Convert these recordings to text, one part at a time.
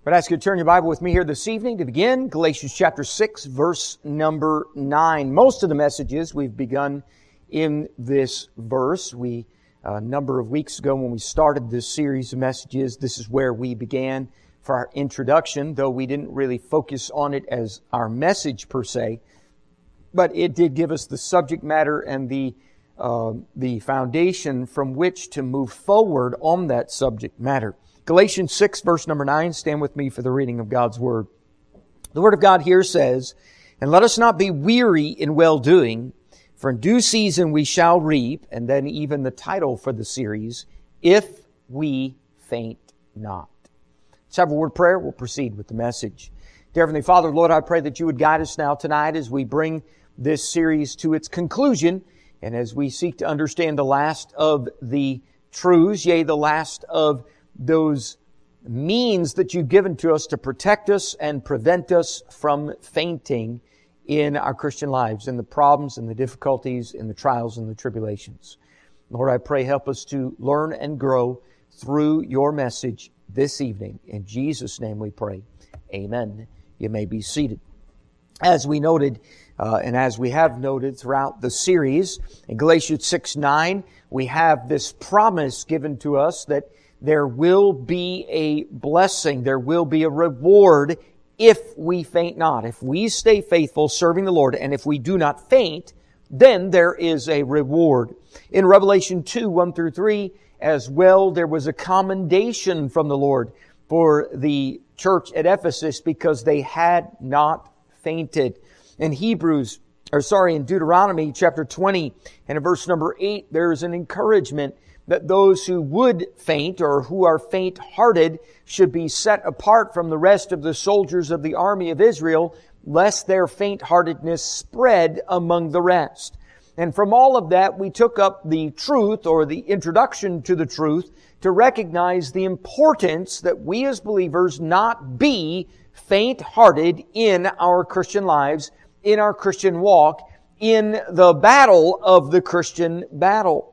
But I ask you to turn your Bible with me here this evening to begin Galatians chapter 6, verse number 9. Most of the messages we've begun in this verse. A number of weeks ago when we started this series of messages, this is where we began for our introduction, though we didn't really focus on it as our message per se. But it did give us the subject matter and the foundation from which to move forward on that subject matter. Galatians 6, verse number 9. Stand with me for the reading of God's Word. The Word of God here says, "And let us not be weary in well-doing, for in due season we shall reap," and then even the title for the series, "If we faint not." Let's have a word of prayer. We'll proceed with the message. Dear Heavenly Father, Lord, I pray that you would guide us now tonight as we bring this series to its conclusion, and as we seek to understand the last of the truths, yea, the last of those means that you've given to us to protect us and prevent us from fainting in our Christian lives, in the problems and the difficulties, in the trials and the tribulations. Lord, I pray help us to learn and grow through your message this evening. In Jesus' name we pray. Amen. You may be seated. As we noted, and as we have noted throughout the series, in Galatians 6:9, we have this promise given to us that there will be a blessing, there will be a reward if we faint not. If we stay faithful serving the Lord, and if we do not faint, then there is a reward. In Revelation 2, 1 through 3, as well, there was a commendation from the Lord for the church at Ephesus because they had not fainted. In Deuteronomy chapter 20 and in verse number 8, there is an encouragement that those who would faint or who are faint-hearted should be set apart from the rest of the soldiers of the army of Israel, lest their faint-heartedness spread among the rest. And from all of that, we took up the truth or the introduction to the truth to recognize the importance that we as believers not be faint-hearted in our Christian lives, in our Christian walk, in the battle of the Christian battle.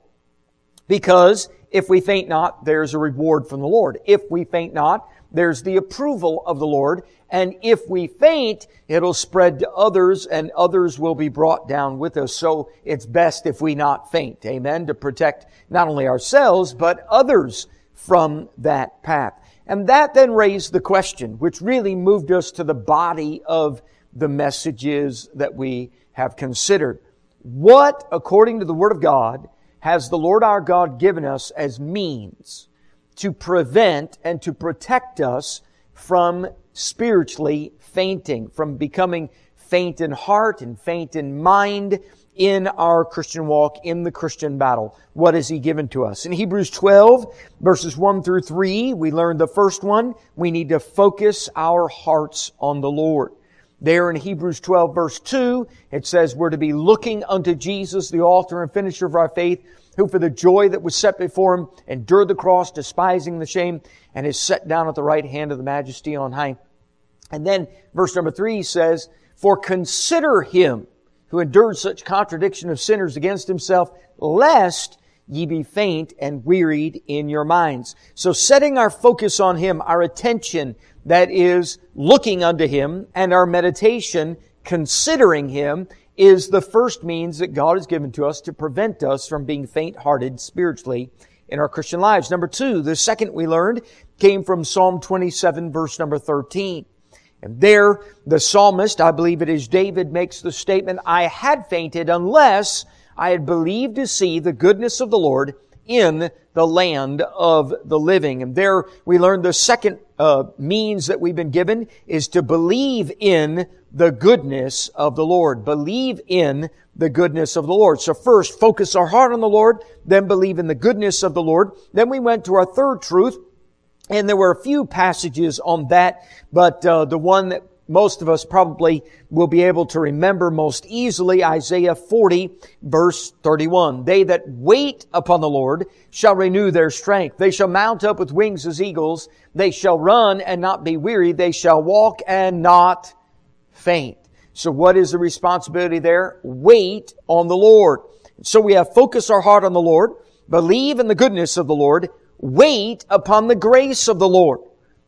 Because if we faint not, there's a reward from the Lord. If we faint not, there's the approval of the Lord. And if we faint, it'll spread to others, and others will be brought down with us. So it's best if we not faint. Amen. To protect not only ourselves, but others from that path. And that then raised the question, which really moved us to the body of the messages that we have considered. What, according to the Word of God, has the Lord our God given us as means to prevent and to protect us from spiritually fainting, from becoming faint in heart and faint in mind in our Christian walk, in the Christian battle? What has He given to us? In Hebrews 12, verses 1 through 3, we learned the first one. We need to focus our hearts on the Lord. There in Hebrews 12, verse 2, it says we're to be looking unto Jesus, the author and finisher of our faith, who for the joy that was set before Him endured the cross, despising the shame, and is set down at the right hand of the Majesty on high. And then verse number 3 says, "For consider Him who endured such contradiction of sinners against Himself, lest ye be faint and wearied in your minds." So setting our focus on Him, our attention, that is looking unto Him, and our meditation, considering Him, is the first means that God has given to us to prevent us from being faint-hearted spiritually in our Christian lives. Number 2, the second we learned came from Psalm 27, verse number 13. And there, the psalmist, I believe it is David, makes the statement, "I had fainted unless I had believed to see the goodness of the Lord in the land of the living." And there we learned the second means that we've been given is to believe in the goodness of the Lord. Believe in the goodness of the Lord. So first, focus our heart on the Lord, then believe in the goodness of the Lord. Then we went to our third truth, and there were a few passages on that, but the one that most of us probably will be able to remember most easily, Isaiah 40, verse 31. "They that wait upon the Lord shall renew their strength. They shall mount up with wings as eagles. They shall run and not be weary. They shall walk and not faint." So what is the responsibility there? Wait on the Lord. So we have focus our heart on the Lord, believe in the goodness of the Lord, wait upon the grace of the Lord.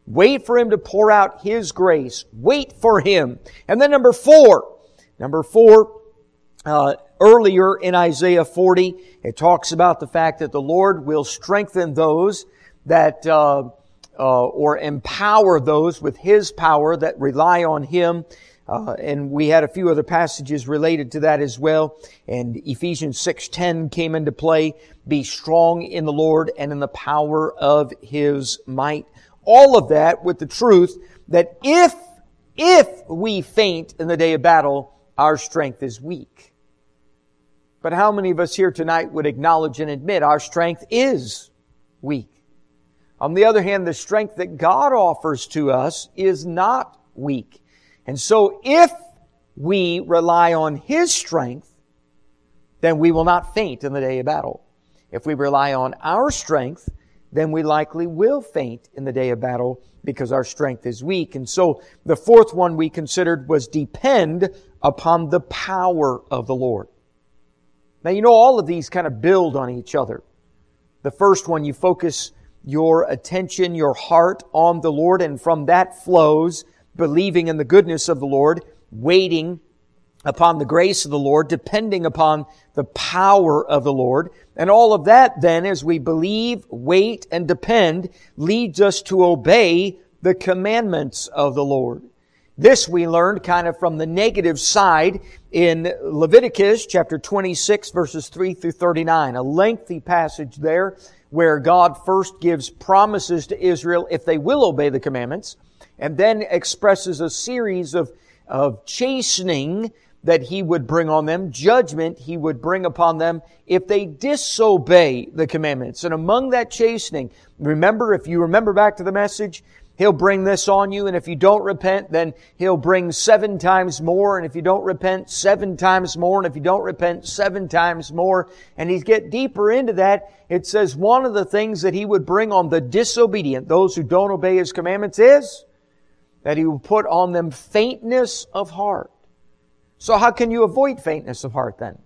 Wait for Him to pour out His grace. Wait for Him. And then number four, earlier in Isaiah 40, it talks about the fact that the Lord will strengthen those that, or empower those with His power that rely on Him. And we had a few other passages related to that as well. And Ephesians 6:10 came into play. Be strong in the Lord and in the power of His might. All of that with the truth that if we faint in the day of battle, our strength is weak. But how many of us here tonight would acknowledge and admit our strength is weak? On the other hand, the strength that God offers to us is not weak. And so if we rely on His strength, then we will not faint in the day of battle. If we rely on our strength, then we likely will faint in the day of battle because our strength is weak. And so the fourth one we considered was depend upon the power of the Lord. Now, you know, all of these kind of build on each other. The first one, you focus your attention, your heart on the Lord, and from that flows believing in the goodness of the Lord, waiting upon the grace of the Lord, depending upon the power of the Lord. And all of that then, as we believe, wait, and depend, leads us to obey the commandments of the Lord. This we learned kind of from the negative side in Leviticus chapter 26 verses 3 through 39. A lengthy passage there where God first gives promises to Israel if they will obey the commandments, and then expresses a series of chastening that He would bring on them, judgment He would bring upon them if they disobey the commandments. And among that chastening, remember, if you remember back to the message, He'll bring this on you, and if you don't repent, then He'll bring 7 times more, and if you don't repent, 7 times more, and if you don't repent, 7 times more. And He's get deeper into that. It says one of the things that He would bring on the disobedient, those who don't obey His commandments, is that He will put on them faintness of heart. So how can you avoid faintness of heart then?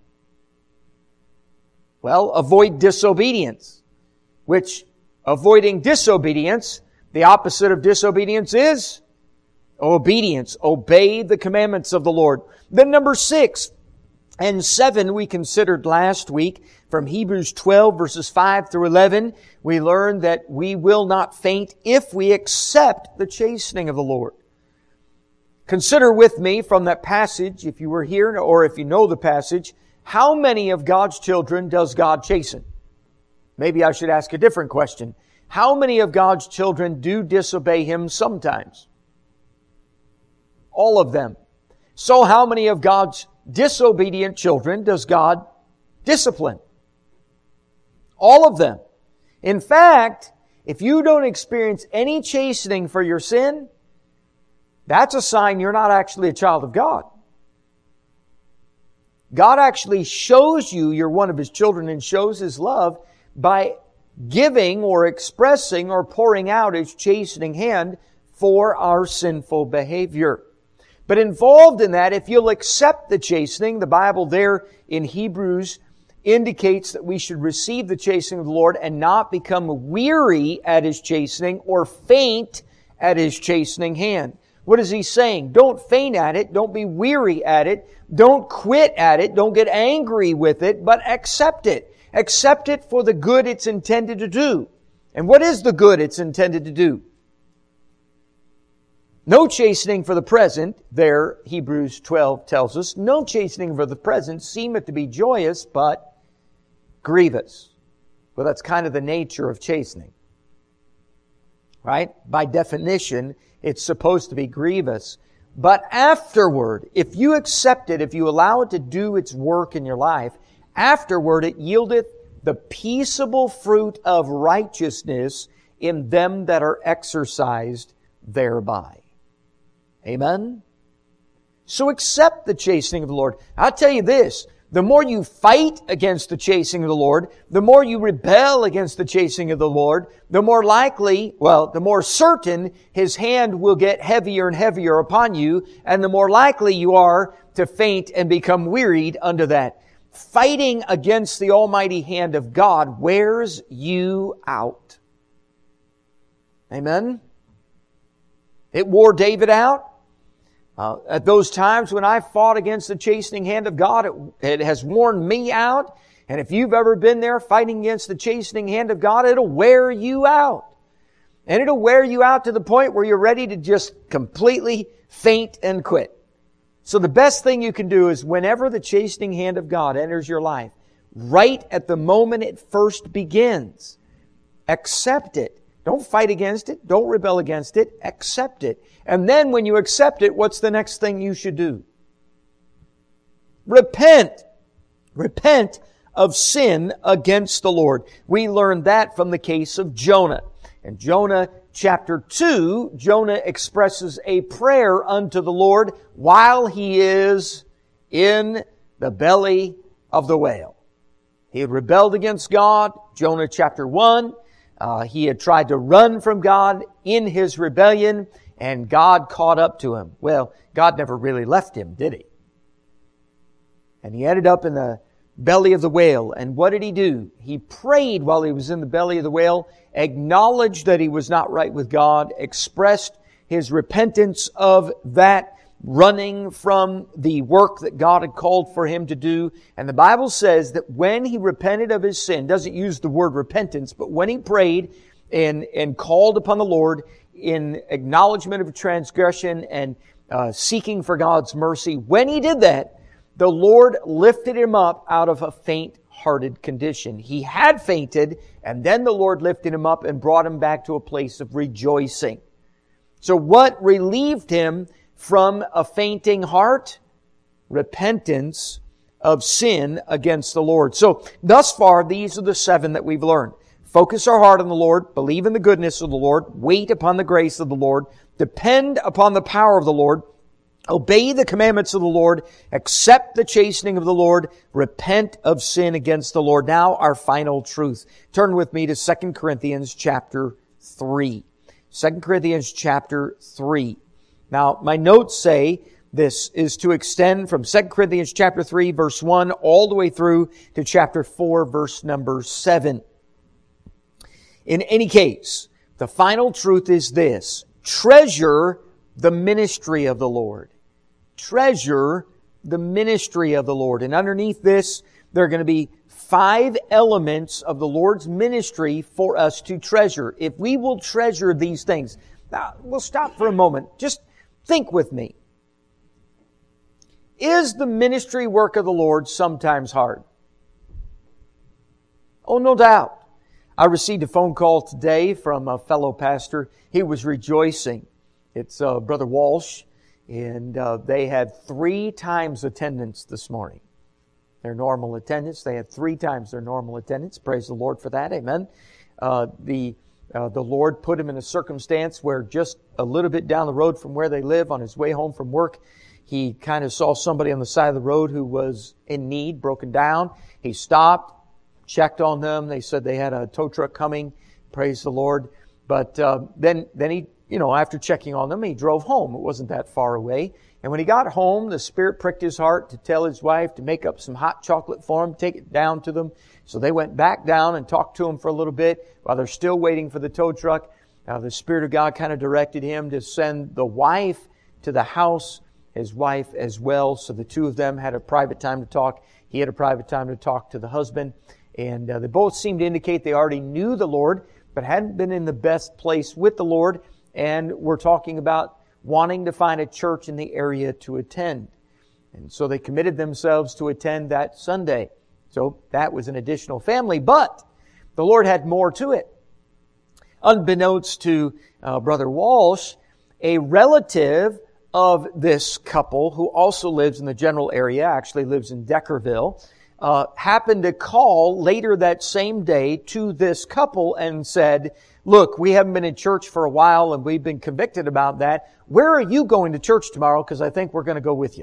Well, avoid disobedience, which avoiding disobedience, the opposite of disobedience is obedience. Obey the commandments of the Lord. Then number 6 and 7 we considered last week from Hebrews 12 verses 5 through 11. We learned that we will not faint if we accept the chastening of the Lord. Consider with me from that passage, if you were here or if you know the passage, how many of God's children does God chasten? Maybe I should ask a different question. How many of God's children do disobey Him sometimes? All of them. So how many of God's disobedient children does God discipline? All of them. In fact, if you don't experience any chastening for your sin, that's a sign you're not actually a child of God. God actually shows you you're one of His children and shows His love by giving or expressing or pouring out His chastening hand for our sinful behavior. But involved in that, if you'll accept the chastening, the Bible there in Hebrews indicates that we should receive the chastening of the Lord and not become weary at His chastening or faint at His chastening hand. What is He saying? Don't faint at it. Don't be weary at it. Don't quit at it. Don't get angry with it, but accept it. Accept it for the good it's intended to do. And what is the good it's intended to do? No chastening for the present, there Hebrews 12 tells us, no chastening for the present seemeth to be joyous, but grievous. Well, that's kind of the nature of chastening. Right? By definition, it's supposed to be grievous. But afterward, if you accept it, if you allow it to do its work in your life, afterward it yieldeth the peaceable fruit of righteousness in them that are exercised thereby. Amen? So accept the chastening of the Lord. I'll tell you this, the more you fight against the chastening of the Lord, the more you rebel against the chastening of the Lord, the more likely, the more certain His hand will get heavier and heavier upon you, and the more likely you are to faint and become wearied under that. Fighting against the almighty hand of God wears you out. Amen? It wore David out. At those times when I fought against the chastening hand of God, it has worn me out. And if you've ever been there fighting against the chastening hand of God, it'll wear you out. And it'll wear you out to the point where you're ready to just completely faint and quit. So the best thing you can do is whenever the chastening hand of God enters your life, right at the moment it first begins, accept it. Don't fight against it. Don't rebel against it. Accept it. And then when you accept it, what's the next thing you should do? Repent. Repent of sin against the Lord. We learned that from the case of Jonah. In Jonah chapter 2, Jonah expresses a prayer unto the Lord while he is in the belly of the whale. He had rebelled against God. Jonah chapter 1. He had tried to run from God in his rebellion, and God caught up to him. Well, God never really left him, did He? And he ended up in the belly of the whale. And what did he do? He prayed while he was in the belly of the whale, acknowledged that he was not right with God, expressed his repentance of that running from the work that God had called for him to do. And the Bible says that when he repented of his sin, doesn't use the word repentance, but when he prayed and called upon the Lord in acknowledgement of transgression and seeking for God's mercy, when he did that, the Lord lifted him up out of a faint-hearted condition. He had fainted, and then the Lord lifted him up and brought him back to a place of rejoicing. So what relieved him from a fainting heart? Repentance of sin against the Lord. So thus far, these are the 7 that we've learned. Focus our heart on the Lord, believe in the goodness of the Lord, wait upon the grace of the Lord, depend upon the power of the Lord, obey the commandments of the Lord, accept the chastening of the Lord, repent of sin against the Lord. Now our final truth. Turn with me to 2 Corinthians chapter 3. 2 Corinthians chapter 3. Now, my notes say this is to extend from 2 Corinthians chapter 3, verse 1, all the way through to chapter 4, verse number 7. In any case, the final truth is this: treasure the ministry of the Lord. Treasure the ministry of the Lord. And underneath this, there are going to be 5 elements of the Lord's ministry for us to treasure. If we will treasure these things. Now, we'll stop for a moment. Just think with me. Is the ministry work of the Lord sometimes hard? Oh, no doubt. I received a phone call today from a fellow pastor. He was rejoicing. It's Brother Walsh, and they had 3 times attendance this morning. Their normal attendance. They had 3 times their normal attendance. Praise the Lord for that. Amen. The Lord put him in a circumstance where just a little bit down the road from where they live, on his way home from work, he kind of saw somebody on the side of the road who was in need, broken down. He stopped, checked on them. They said they had a tow truck coming. Praise the Lord. But then he, after checking on them, he drove home. It wasn't that far away. And when he got home, the Spirit pricked his heart to tell his wife to make up some hot chocolate for him, take it down to them. So they went back down and talked to him for a little bit while they're still waiting for the tow truck. The Spirit of God kind of directed him to send the wife to the house, his wife as well. So the 2 of them had a private time to talk. He had a private time to talk to the husband. And they both seemed to indicate they already knew the Lord, but hadn't been in the best place with the Lord. And we're talking about wanting to find a church in the area to attend. And so they committed themselves to attend that Sunday. So that was an additional family, but the Lord had more to it. Unbeknownst to Brother Walsh, a relative of this couple who also lives in the general area, actually lives in Deckerville, happened to call later that same day to this couple and said, "Look, we haven't been in church for a while and we've been convicted about that. Where are you going to church tomorrow? Because I think we're going to go with you."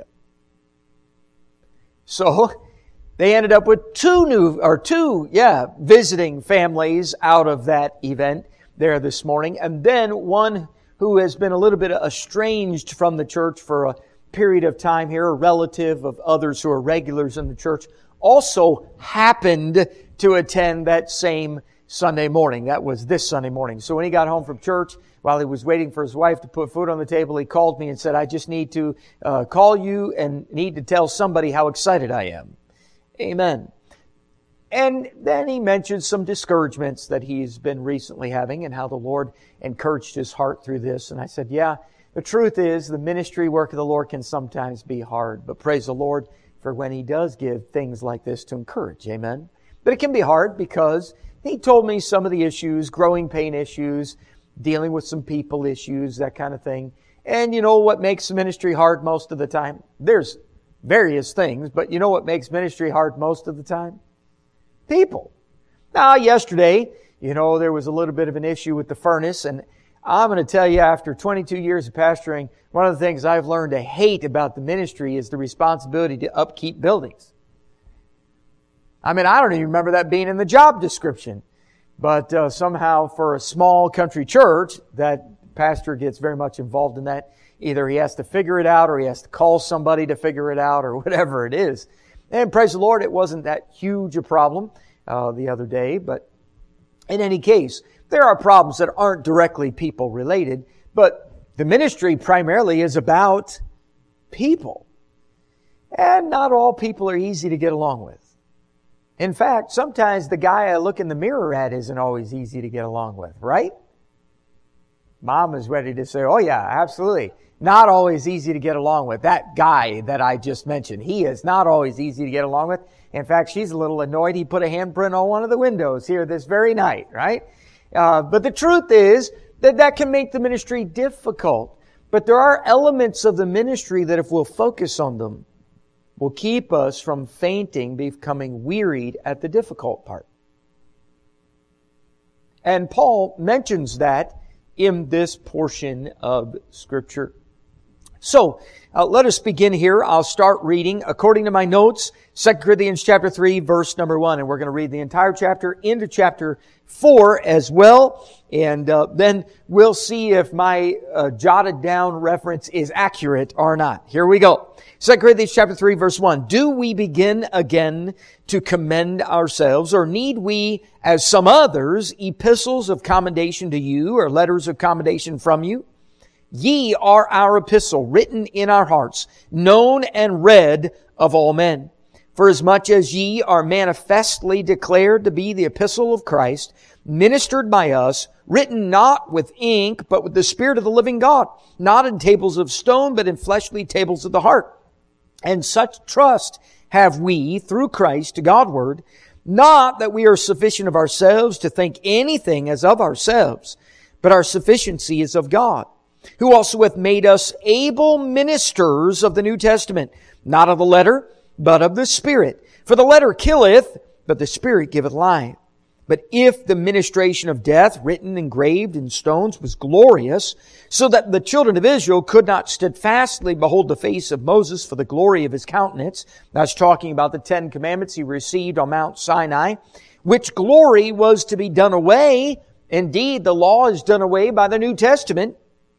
So they ended up with 2 visiting families out of that event there this morning. And then one who has been a little bit estranged from the church for a period of time here, a relative of others who are regulars in the church, also happened to attend that same Sunday morning. That was this Sunday morning. So when he got home from church, while he was waiting for his wife to put food on the table, he called me and said, I just need to call you and need to tell somebody how excited I am. Amen. And then he mentioned some discouragements that he's been recently having and how the Lord encouraged his heart through this. And I said, yeah, the truth is the ministry work of the Lord can sometimes be hard. But praise the Lord for when he does give things like this to encourage. Amen. But it can be hard because he told me some of the issues, growing pain issues, dealing with some people issues, that kind of thing. And you know what makes ministry hard most of the time? There's various things, but you know what makes ministry hard most of the time? People. Now, yesterday, there was a little bit of an issue with the furnace, and I'm going to tell you, after 22 years of pastoring, one of the things I've learned to hate about the ministry is the responsibility to upkeep buildings. I mean, I don't even remember that being in the job description, but somehow for a small country church, that pastor gets very much involved in that. Either he has to figure it out or he has to call somebody to figure it out or whatever it is. And praise the Lord, it wasn't that huge a problem the other day. But in any case, there are problems that aren't directly people related. But the ministry primarily is about people. And not all people are easy to get along with. In fact, sometimes the guy I look in the mirror at isn't always easy to get along with, right? Mom is ready to say, oh yeah, absolutely. Not always easy to get along with. That guy that I just mentioned, he is not always easy to get along with. In fact, she's a little annoyed he put a handprint on one of the windows here this very night, right? But the truth is that can make the ministry difficult. But there are elements of the ministry that if we'll focus on them, will keep us from fainting, becoming wearied at the difficult part. And Paul mentions that in this portion of Scripture. So, let us begin here. I'll start reading according to my notes, 2 Corinthians chapter 3, verse number 1. And we're going to read the entire chapter into chapter 4 as well. And then we'll see if my jotted down reference is accurate or not. Here we go. 2 Corinthians chapter 3, verse 1. Do we begin again to commend ourselves, or need we, as some others, epistles of commendation to you, or letters of commendation from you? Ye are our epistle, written in our hearts, known and read of all men. For as much as ye are manifestly declared to be the epistle of Christ, ministered by us, written not with ink, but with the Spirit of the living God, not in tables of stone, but in fleshly tables of the heart. And such trust have we through Christ to Godward, not that we are sufficient of ourselves to think anything as of ourselves, but our sufficiency is of God, who also hath made us able ministers of the New Testament, not of the letter, but of the Spirit. For the letter killeth, but the Spirit giveth life. But if the ministration of death, written, engraved in stones, was glorious, so that the children of Israel could not steadfastly behold the face of Moses for the glory of his countenance, that's talking about the 10 commandments he received on Mount Sinai, which glory was to be done away. Indeed, the law is done away by the New Testament.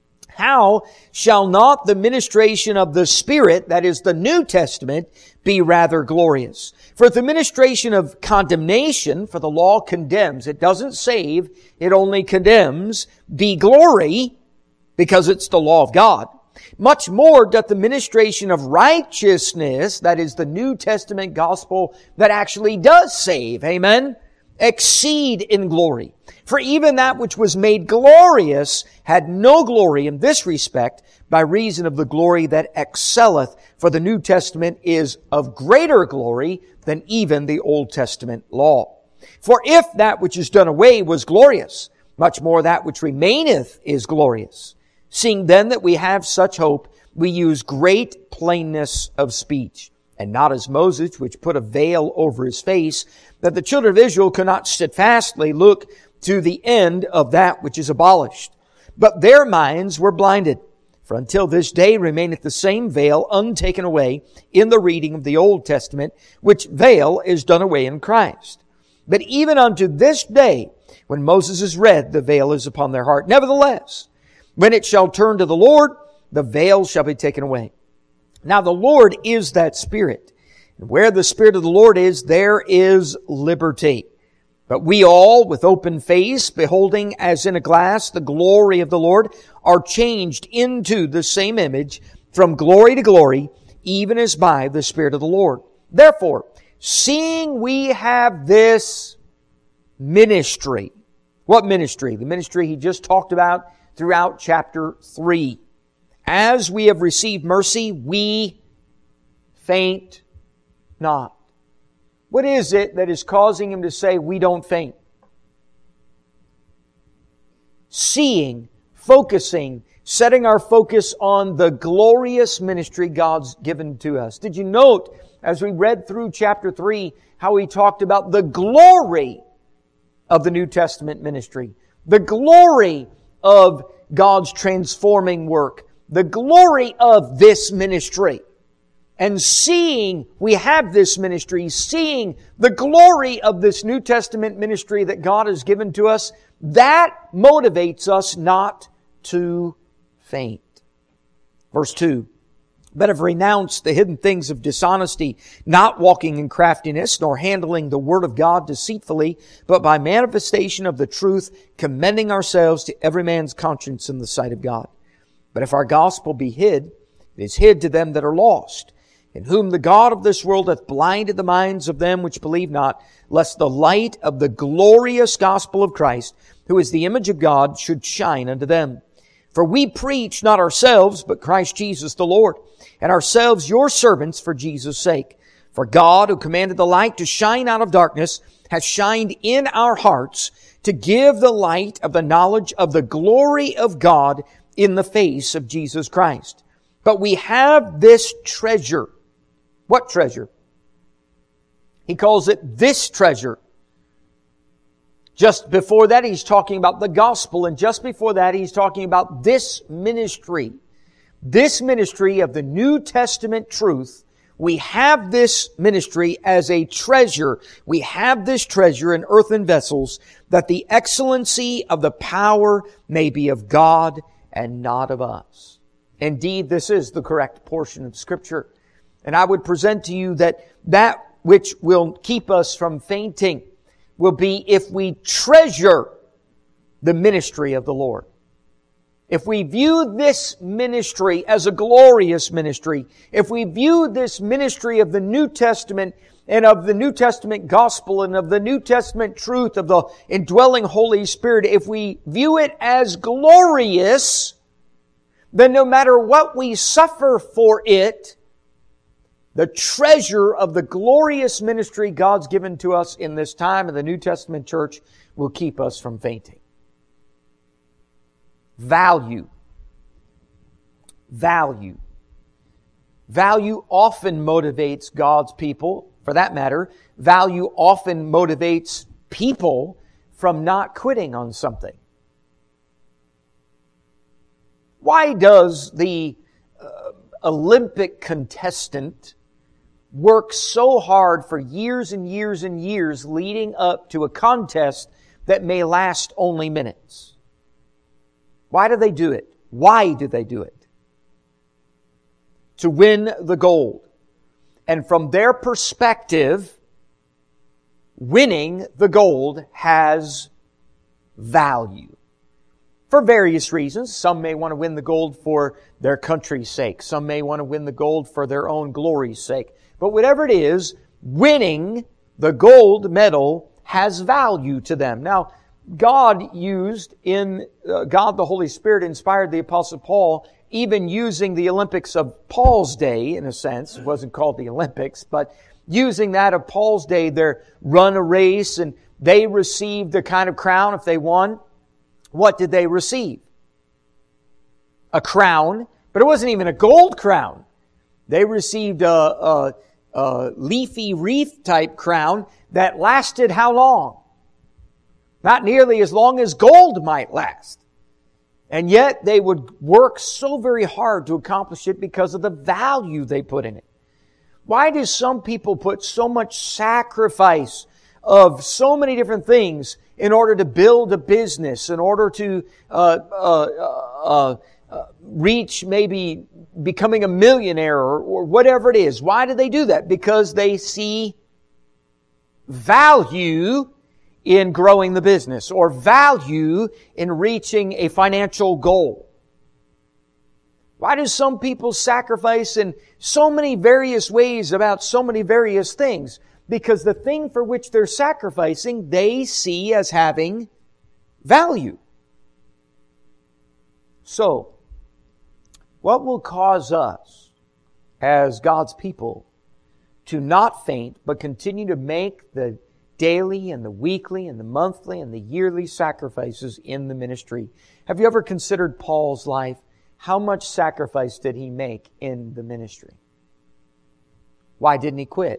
How shall not the ministration of the Spirit, that is the New Testament, be rather glorious? For if the ministration of condemnation, for the law condemns, it doesn't save, it only condemns, be glory, because it's the law of God. Much more doth the ministration of righteousness, that is the New Testament gospel that actually does save, amen, exceed in glory. For even that which was made glorious had no glory in this respect, by reason of the glory that excelleth. For the New Testament is of greater glory than even the Old Testament law. For if that which is done away was glorious, much more that which remaineth is glorious. Seeing then that we have such hope, we use great plainness of speech, and not as Moses, which put a veil over his face, that the children of Israel could not steadfastly look to the end of that which is abolished. But their minds were blinded. For until this day remaineth the same veil untaken away in the reading of the Old Testament, which veil is done away in Christ. But even unto this day, when Moses is read, the veil is upon their heart. Nevertheless, when it shall turn to the Lord, the veil shall be taken away. Now the Lord is that Spirit. And where the Spirit of the Lord is, there is liberty. But we all, with open face, beholding as in a glass the glory of the Lord, are changed into the same image from glory to glory, even as by the Spirit of the Lord. Therefore, seeing we have this ministry. What ministry? The ministry he just talked about throughout chapter 3. As we have received mercy, we faint not. What is it that is causing him to say we don't faint? Seeing, focusing, setting our focus on the glorious ministry God's given to us. Did you note, as we read through chapter 3, how he talked about the glory of the New Testament ministry, the glory of God's transforming work, the glory of this ministry. And seeing we have this ministry, seeing the glory of this New Testament ministry that God has given to us, that motivates us not to faint. Verse 2, but have renounced the hidden things of dishonesty, not walking in craftiness, nor handling the word of God deceitfully, but by manifestation of the truth, commending ourselves to every man's conscience in the sight of God. But if our gospel be hid, it is hid to them that are lost, in whom the God of this world hath blinded the minds of them which believe not, lest the light of the glorious gospel of Christ, who is the image of God, should shine unto them. For we preach not ourselves, but Christ Jesus the Lord, and ourselves your servants for Jesus' sake. For God, who commanded the light to shine out of darkness, hath shined in our hearts to give the light of the knowledge of the glory of God in the face of Jesus Christ. But we have this treasure. What treasure? He calls it this treasure. Just before that, he's talking about the gospel. And just before that, he's talking about this ministry. This ministry of the New Testament truth. We have this ministry as a treasure. We have this treasure in earthen vessels, that the excellency of the power may be of God and not of us. Indeed, this is the correct portion of Scripture. And I would present to you that which will keep us from fainting will be if we treasure the ministry of the Lord. If we view this ministry as a glorious ministry, if we view this ministry of the New Testament and of the New Testament gospel and of the New Testament truth of the indwelling Holy Spirit, if we view it as glorious, then no matter what we suffer for it, the treasure of the glorious ministry God's given to us in this time of the New Testament church will keep us from fainting. Value. Value. Value often motivates God's people. For that matter, value often motivates people from not quitting on something. Why does the Olympic contestant work so hard for years and years and years leading up to a contest that may last only minutes? Why do they do it? Why do they do it? To win the gold. And from their perspective, winning the gold has value. For various reasons. Some may want to win the gold for their country's sake. Some may want to win the gold for their own glory's sake. But whatever it is, winning the gold medal has value to them. Now, God the Holy Spirit inspired the Apostle Paul, even using the Olympics of Paul's day, in a sense. It wasn't called the Olympics, but using that of Paul's day, they run a race and they received the kind of crown if they won. What did they receive? A crown, but it wasn't even a gold crown. They received a leafy wreath type crown that lasted how long? Not nearly as long as gold might last. And yet they would work so very hard to accomplish it because of the value they put in it. Why do some people put so much sacrifice of so many different things in order to build a business, in order to reach maybe becoming a millionaire or whatever it is? Why do they do that? Because they see value in growing the business or value in reaching a financial goal? Why do some people sacrifice in so many various ways about so many various things? Because the thing for which they're sacrificing, they see as having value. So, what will cause us as God's people to not faint, but continue to make the daily and the weekly and the monthly and the yearly sacrifices in the ministry? Have you ever considered Paul's life? How much sacrifice did he make in the ministry? Why didn't he quit?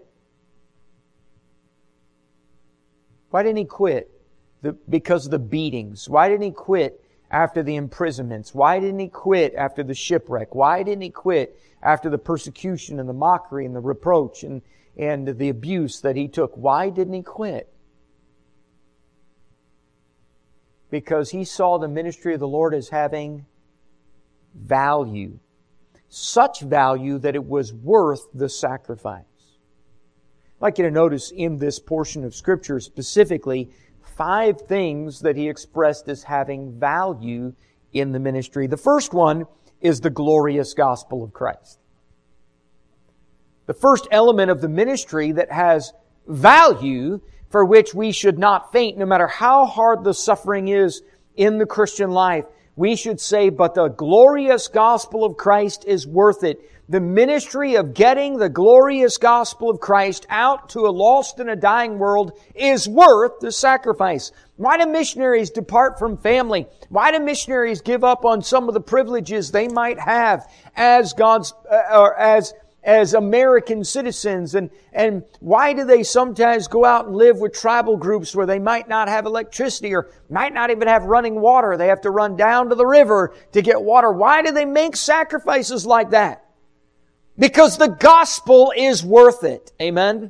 Why didn't he quit? Because of the beatings. Why didn't he quit after the imprisonments? Why didn't he quit after the shipwreck? Why didn't he quit after the persecution and the mockery and the reproach and the abuse that he took? Why didn't he quit? Because he saw the ministry of the Lord as having value. Such value that it was worth the sacrifice. I'd like you to notice in this portion of Scripture specifically 5 things that he expressed as having value in the ministry. The first one is the glorious gospel of Christ. The first element of the ministry that has value for which we should not faint, no matter how hard the suffering is in the Christian life. We should say, but the glorious gospel of Christ is worth it. The ministry of getting the glorious gospel of Christ out to a lost and a dying world is worth the sacrifice. Why do missionaries depart from family? Why do missionaries give up on some of the privileges they might have as as American citizens? And why do they sometimes go out and live with tribal groups where they might not have electricity or might not even have running water? They have to run down to the river to get water. Why do they make sacrifices like that? Because the gospel is worth it. Amen?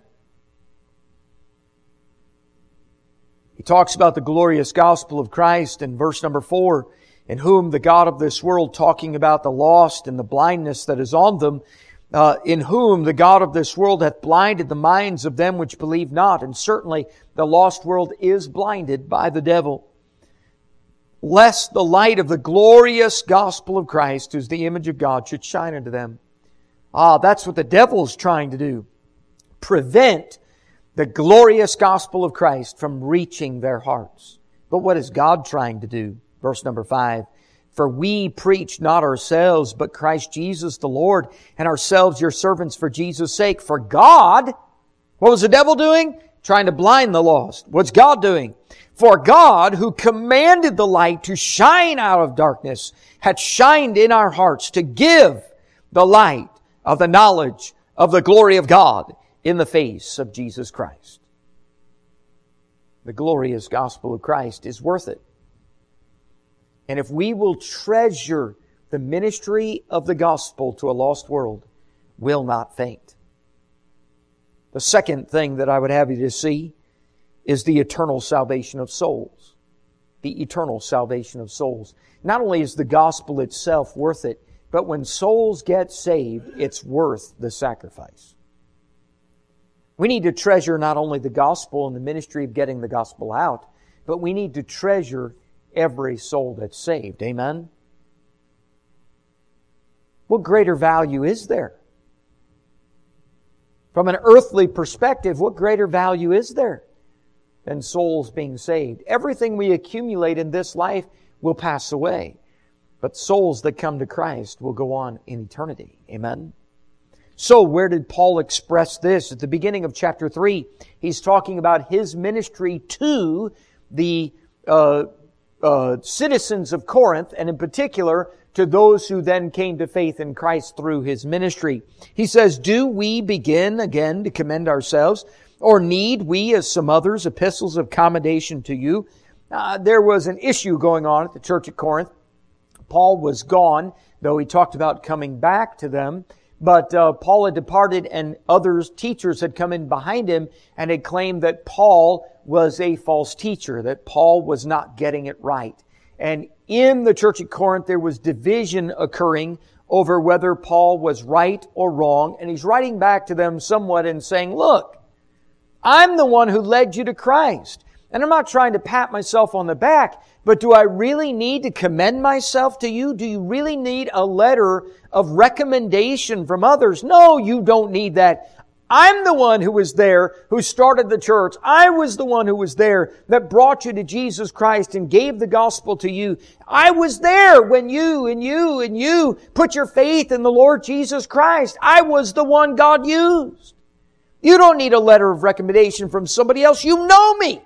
He talks about the glorious gospel of Christ in verse number 4, in whom the God of this world, talking about the lost and the blindness that is on them, in whom the God of this world hath blinded the minds of them which believe not. And certainly the lost world is blinded by the devil. Lest the light of the glorious gospel of Christ, who is the image of God, should shine unto them. That's what the devil's trying to do. Prevent the glorious gospel of Christ from reaching their hearts. But what is God trying to do? Verse number 5. For we preach not ourselves, but Christ Jesus the Lord, and ourselves your servants for Jesus' sake. For God, what was the devil doing? Trying to blind the lost. What's God doing? For God, who commanded the light to shine out of darkness, hath shined in our hearts to give the light of the knowledge of the glory of God in the face of Jesus Christ. The glorious gospel of Christ is worth it. And if we will treasure the ministry of the gospel to a lost world, we'll not faint. The second thing that I would have you to see is the eternal salvation of souls. The eternal salvation of souls. Not only is the gospel itself worth it, but when souls get saved, it's worth the sacrifice. We need to treasure not only the gospel and the ministry of getting the gospel out, but we need to treasure every soul that's saved. Amen? What greater value is there? From an earthly perspective, what greater value is there than souls being saved? Everything we accumulate in this life will pass away. But souls that come to Christ will go on in eternity. Amen? So where did Paul express this? At the beginning of chapter 3, he's talking about his ministry to the citizens of Corinth, and in particular to those who then came to faith in Christ through his ministry. He says, do we begin again to commend ourselves, or need we, as some others, epistles of commendation to you? There was an issue going on at the church at Corinth. Paul was gone, though he talked about coming back to them. But Paul had departed, and others, teachers, had come in behind him and had claimed that Paul was a false teacher, that Paul was not getting it right. And in the church at Corinth, there was division occurring over whether Paul was right or wrong. And he's writing back to them somewhat and saying, look, I'm the one who led you to Christ. And I'm not trying to pat myself on the back, but do I really need to commend myself to you? Do you really need a letter of recommendation from others? No, you don't need that. I'm the one who was there, who started the church. I was the one who was there that brought you to Jesus Christ and gave the gospel to you. I was there when you put your faith in the Lord Jesus Christ. I was the one God used. You don't need a letter of recommendation from somebody else. You know me.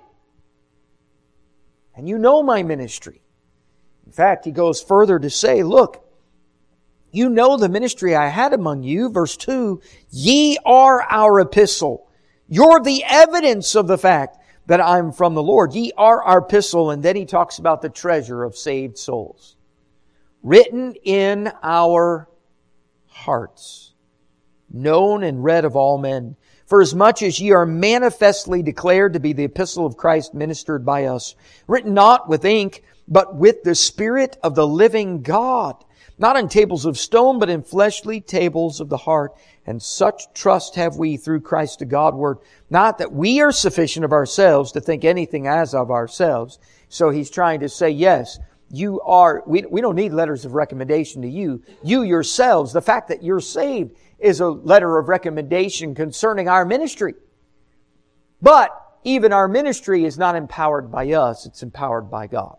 And you know my ministry. In fact, he goes further to say, look, you know the ministry I had among you. Verse 2, ye are our epistle. You're the evidence of the fact that I'm from the Lord. Ye are our epistle. And then he talks about the treasure of saved souls. Written in our hearts, known and read of all men. For as much as ye are manifestly declared to be the epistle of Christ ministered by us, written not with ink, but with the Spirit of the living God, not in tables of stone, but in fleshly tables of the heart. And such trust have we through Christ to Godward, not that we are sufficient of ourselves to think anything as of ourselves. So he's trying to say, yes, you are, we don't need letters of recommendation to you. You yourselves, the fact that you're saved is a letter of recommendation concerning our ministry. But even our ministry is not empowered by us, it's empowered by God.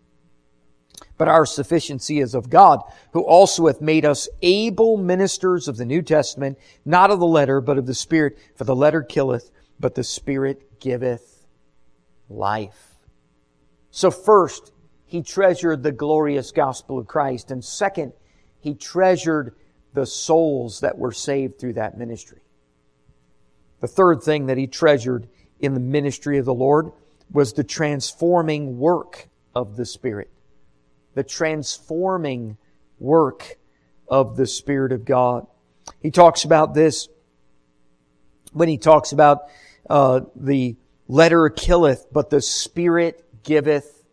But our sufficiency is of God, who also hath made us able ministers of the New Testament, not of the letter, but of the Spirit. For the letter killeth, but the Spirit giveth life. So first, he treasured the glorious gospel of Christ. And second, he treasured the souls that were saved through that ministry. The third thing that he treasured in the ministry of the Lord was the transforming work of the Spirit. The transforming work of the Spirit of God. He talks about this when he talks about the letter killeth, but the Spirit giveth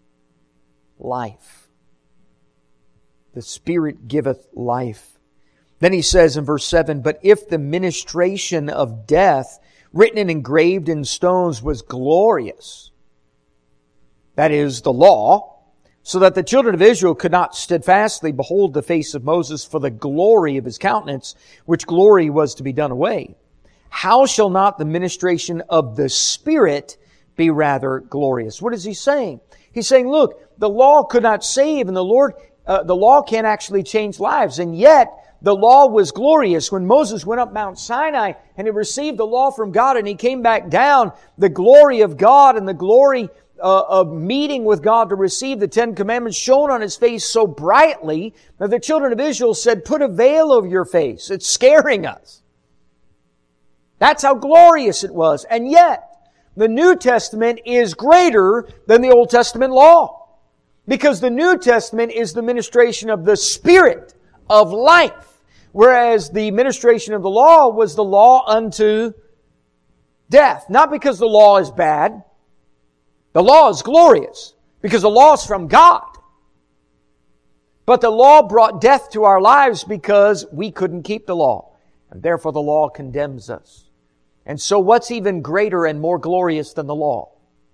life. The Spirit giveth life. Then he says in verse 7, but if the ministration of death, written and engraved in stones, was glorious, that is, the law, so that the children of Israel could not steadfastly behold the face of Moses for the glory of his countenance, which glory was to be done away, how shall not the ministration of the Spirit be rather glorious? What is he saying? He's saying, look, the law could not save, and the law can't actually change lives, and yet the law was glorious. When Moses went up Mount Sinai and he received the law from God and he came back down, the glory of God and the glory of meeting with God to receive the Ten Commandments shone on his face so brightly that the children of Israel said, put a veil over your face. It's scaring us. That's how glorious it was. And yet, the New Testament is greater than the Old Testament law. Because the New Testament is the ministration of the Spirit of life. Whereas the ministration of the law was the law unto death. Not because the law is bad. The law is glorious because the law is from God. But the law brought death to our lives because we couldn't keep the law. And therefore the law condemns us. And so what's even greater and more glorious than the law?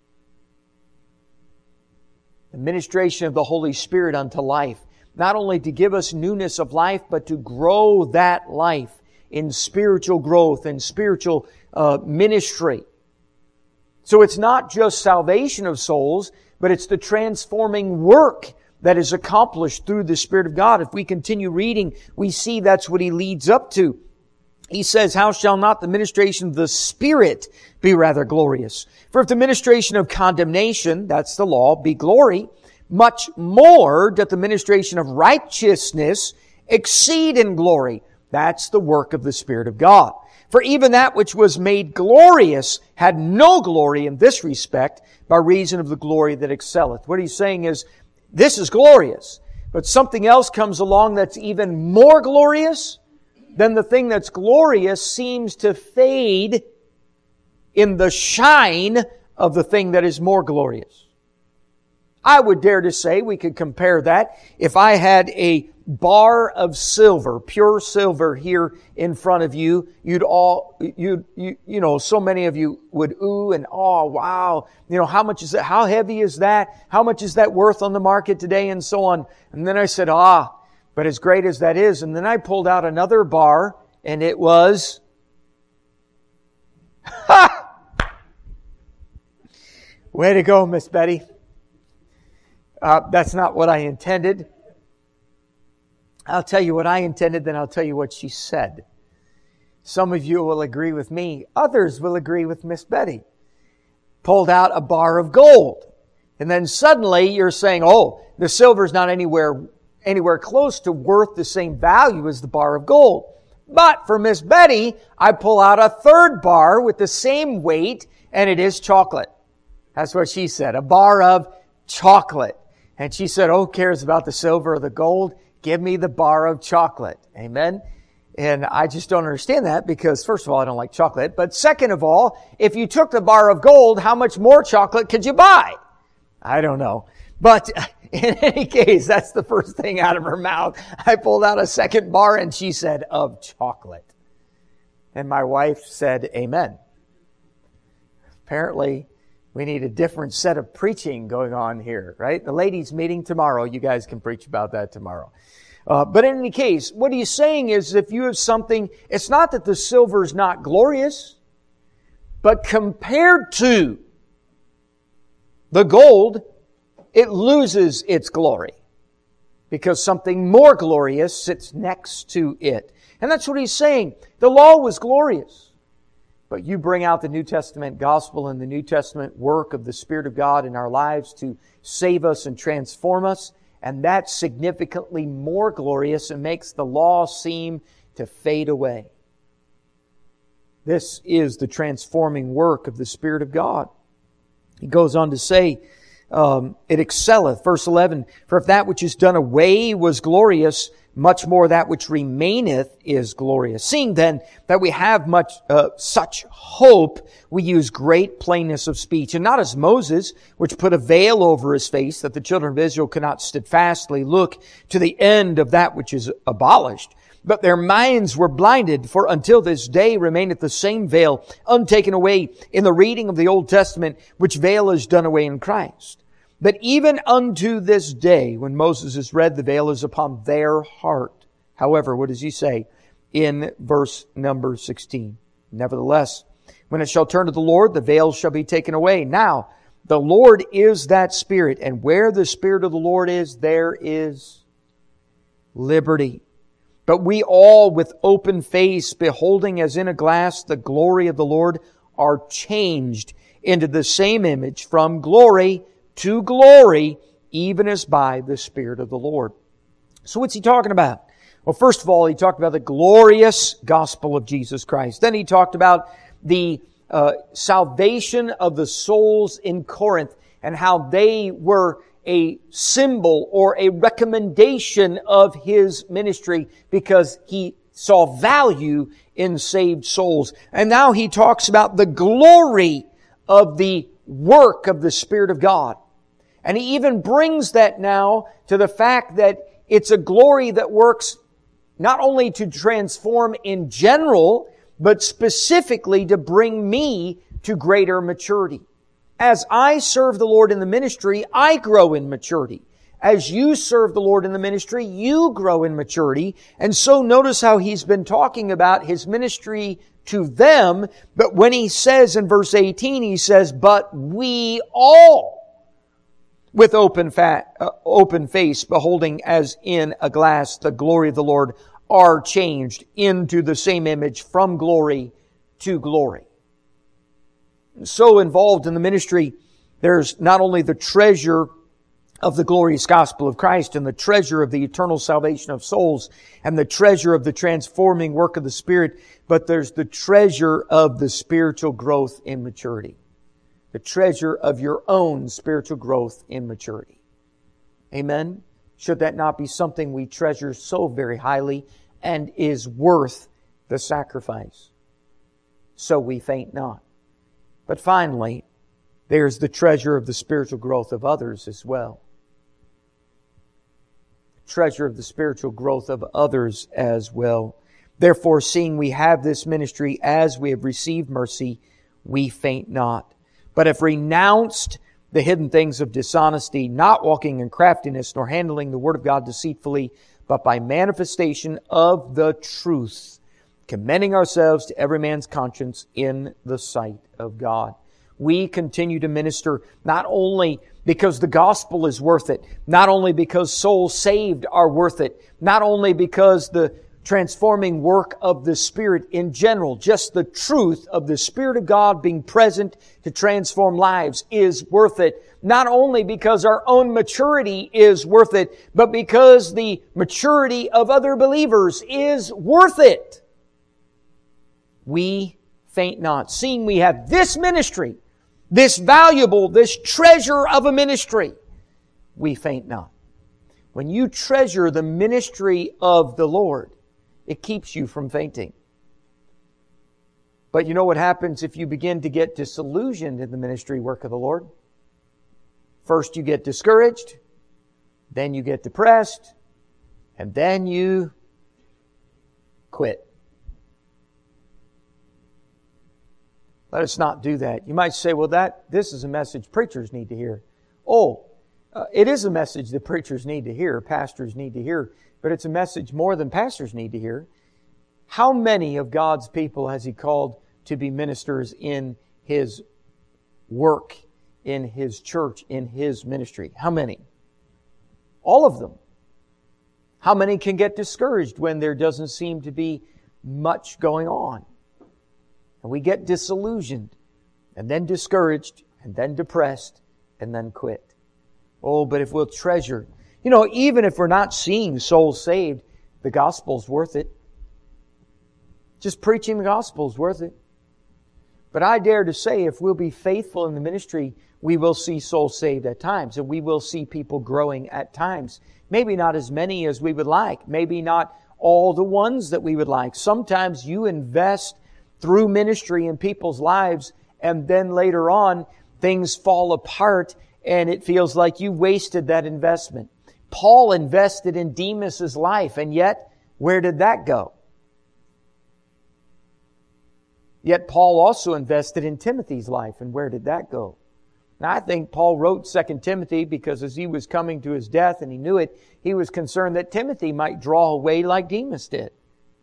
The ministration of the Holy Spirit unto life. Not only to give us newness of life, but to grow that life in spiritual growth and spiritual ministry. So it's not just salvation of souls, but it's the transforming work that is accomplished through the Spirit of God. If we continue reading, we see that's what he leads up to. He says, how shall not the ministration of the Spirit be rather glorious? For if the ministration of condemnation, that's the law, be glory, much more doth the ministration of righteousness exceed in glory. That's the work of the Spirit of God. For even that which was made glorious had no glory in this respect by reason of the glory that excelleth. What he's saying is, this is glorious, but something else comes along that's even more glorious. Then the thing that's glorious seems to fade in the shine of the thing that is more glorious. I would dare to say we could compare that. If I had a bar of silver, pure silver here in front of you, so many of you would ooh and oh, wow. How much is that? How heavy is that? How much is that worth on the market today? And so on. And then I said, but as great as that is. And then I pulled out another bar and it was, way to go, Miss Betty. That's not what I intended. I'll tell you what I intended, then I'll tell you what she said. Some of you will agree with me. Others will agree with Miss Betty. Pulled out a bar of gold. And then suddenly you're saying, the silver's not anywhere close to worth the same value as the bar of gold. But for Miss Betty, I pull out a third bar with the same weight, and it is chocolate. That's what she said, a bar of chocolate. And she said, who cares about the silver or the gold? Give me the bar of chocolate. Amen? And I just don't understand that because, first of all, I don't like chocolate. But second of all, if you took the bar of gold, how much more chocolate could you buy? I don't know. But in any case, that's the first thing out of her mouth. I pulled out a second bar and she said, of chocolate. And my wife said, amen. Apparently, we need a different set of preaching going on here, right? The ladies' meeting tomorrow. You guys can preach about that tomorrow. But in any case, what he's saying is if you have something, it's not that the silver is not glorious, but compared to the gold, it loses its glory because something more glorious sits next to it. And that's what he's saying. The law was glorious. But you bring out the New Testament gospel and the New Testament work of the Spirit of God in our lives to save us and transform us, and that's significantly more glorious and makes the law seem to fade away. This is the transforming work of the Spirit of God. He goes on to say, it excelleth, verse 11, for if that which is done away was glorious, much more that which remaineth is glorious. Seeing then that we have much such hope, we use great plainness of speech, and not as Moses, which put a veil over his face, that the children of Israel could not steadfastly look to the end of that which is abolished. But their minds were blinded, for until this day remaineth the same veil untaken away in the reading of the Old Testament, which veil is done away in Christ. But even unto this day, when Moses is read, the veil is upon their heart. However, what does he say in verse number 16? Nevertheless, when it shall turn to the Lord, the veil shall be taken away. Now, the Lord is that Spirit, and where the Spirit of the Lord is, there is liberty. But we all, with open face, beholding as in a glass the glory of the Lord, are changed into the same image from glory to glory, even as by the Spirit of the Lord. So what's he talking about? Well, first of all, he talked about the glorious gospel of Jesus Christ. Then he talked about the salvation of the souls in Corinth and how they were a symbol or a recommendation of his ministry because he saw value in saved souls. And now he talks about the glory of the work of the Spirit of God. And he even brings that now to the fact that it's a glory that works not only to transform in general, but specifically to bring me to greater maturity. As I serve the Lord in the ministry, I grow in maturity. As you serve the Lord in the ministry, you grow in maturity. And so notice how he's been talking about his ministry to them. But when he says in verse 18, he says, but we all, with open face, beholding as in a glass the glory of the Lord, are changed into the same image from glory to glory. So involved in the ministry, there's not only the treasure of the glorious gospel of Christ and the treasure of the eternal salvation of souls and the treasure of the transforming work of the Spirit, but there's the treasure of the spiritual growth in maturity. The treasure of your own spiritual growth in maturity. Amen? Should that not be something we treasure so very highly and is worth the sacrifice? So we faint not. But finally, there's the treasure of the spiritual growth of others as well. treasure of the spiritual growth of others as well. Therefore, seeing we have this ministry as we have received mercy, we faint not, but have renounced the hidden things of dishonesty, not walking in craftiness, nor handling the word of God deceitfully, but by manifestation of the truth, commending ourselves to every man's conscience in the sight of God. We continue to minister not only because the gospel is worth it, not only because souls saved are worth it, not only because the transforming work of the Spirit in general, just the truth of the Spirit of God being present to transform lives is worth it. Not only because our own maturity is worth it, but because the maturity of other believers is worth it. We faint not, seeing we have this ministry, this valuable, this treasure of a ministry, we faint not. When you treasure the ministry of the Lord, it keeps you from fainting. But you know what happens if you begin to get disillusioned in the ministry work of the Lord? First you get discouraged, then you get depressed, and then you quit. Let us not do that. You might say, well, this is a message preachers need to hear. It is a message that preachers need to hear, pastors need to hear, but it's a message more than pastors need to hear. How many of God's people has He called to be ministers in His work, in His church, in His ministry? How many? All of them. How many can get discouraged when there doesn't seem to be much going on? And we get disillusioned, and then discouraged, and then depressed, and then quit. But if we'll treasure, even if we're not seeing souls saved, the gospel's worth it. Just preaching the gospel's worth it. But I dare to say, if we'll be faithful in the ministry, we will see souls saved at times, and we will see people growing at times. Maybe not as many as we would like. Maybe not all the ones that we would like. Sometimes you invest through ministry in people's lives, and then later on, things fall apart, and it feels like you wasted that investment. Paul invested in Demas' life, and yet, where did that go? Yet Paul also invested in Timothy's life, and where did that go? Now, I think Paul wrote 2 Timothy because as he was coming to his death, and he knew it, he was concerned that Timothy might draw away like Demas did.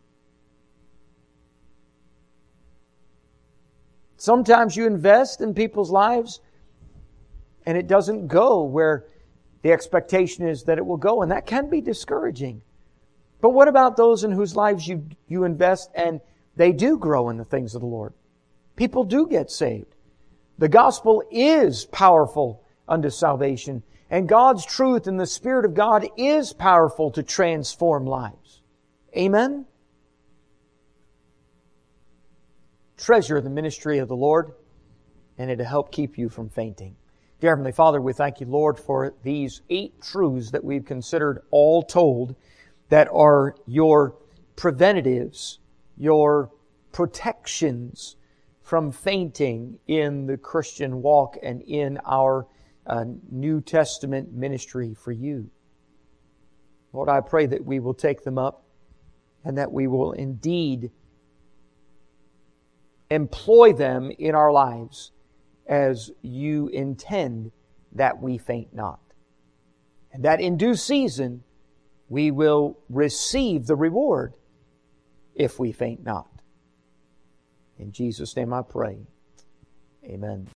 Sometimes you invest in people's lives, and it doesn't go where the expectation is that it will go, and that can be discouraging. But what about those in whose lives you invest and they do grow in the things of the Lord? People do get saved. The gospel is powerful unto salvation, and God's truth and the Spirit of God is powerful to transform lives. Amen? Treasure the ministry of the Lord, and it'll help keep you from fainting. Dear Heavenly Father, we thank you, Lord, for these 8 truths that we've considered all told that are your preventatives, your protections from fainting in the Christian walk and in our New Testament ministry for you. Lord, I pray that we will take them up and that we will indeed employ them in our lives as you intend that we faint not. And that in due season we will receive the reward if we faint not. In Jesus' name I pray. Amen.